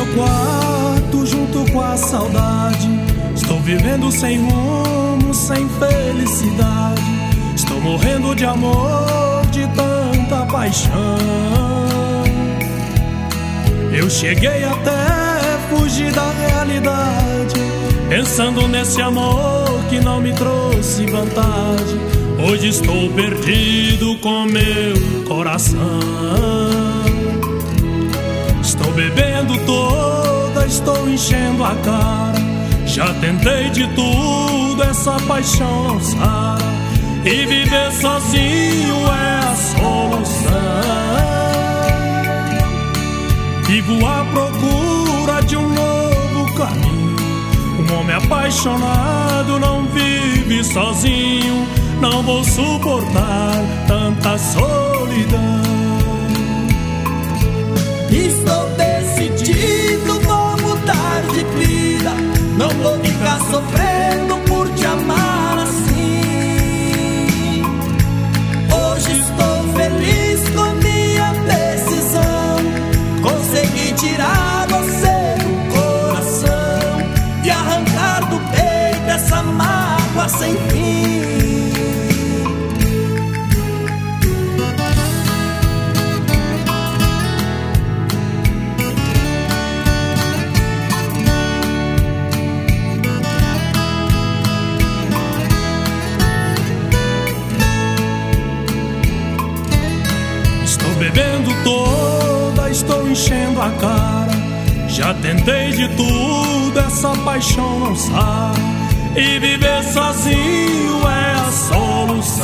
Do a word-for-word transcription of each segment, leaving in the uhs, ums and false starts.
quarto junto com a saudade. Estou vivendo sem rumo, sem felicidade. Estou morrendo de amor, de tanta paixão. Eu cheguei até fugir da realidade, pensando nesse amor que não me trouxe vantagem. Hoje estou perdido com meu coração. Estou bebendo toda, estou enchendo a cara. Já tentei de tudo, essa paixão não sara. E viver sozinho é a solução. Vivo à procura de um novo caminho. Um homem apaixonado não vive sozinho. Não vou suportar tanta solidão. Estou decidido, vou mudar de vida. Não vou ficar sofrendo por te amar assim. Hoje estou feliz com a minha decisão. Consegui tirar você do coração e arrancar do peito essa mágoa sem fim. Bebendo toda, estou enchendo a cara. Já tentei de tudo, essa paixão não sara. E viver sozinho é a solução.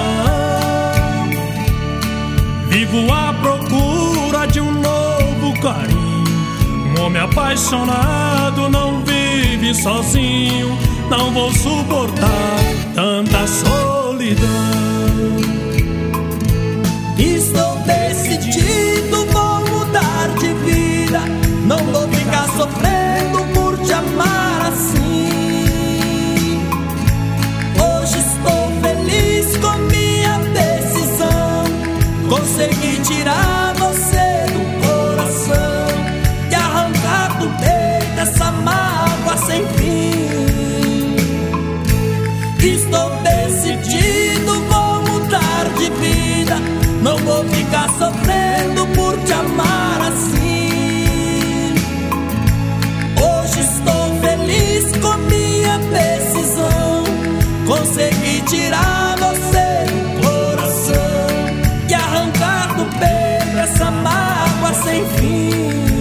Vivo à procura de um novo carinho. Um homem apaixonado não vive sozinho. Não vou suportar tanta solidão. Estou decidido, vou mudar de vida. Não vou ficar sofrendo por te amar assim. Hoje estou feliz com minha decisão. Consegui tirar você do coração e arrancar do peito essa mágoa sem fim. Estou decidido, vou mudar de vida. Não vou ficar sofrendo por te amar assim. Hoje estou feliz com minha decisão. Consegui tirar você do coração e arrancar do peito essa mágoa sem fim.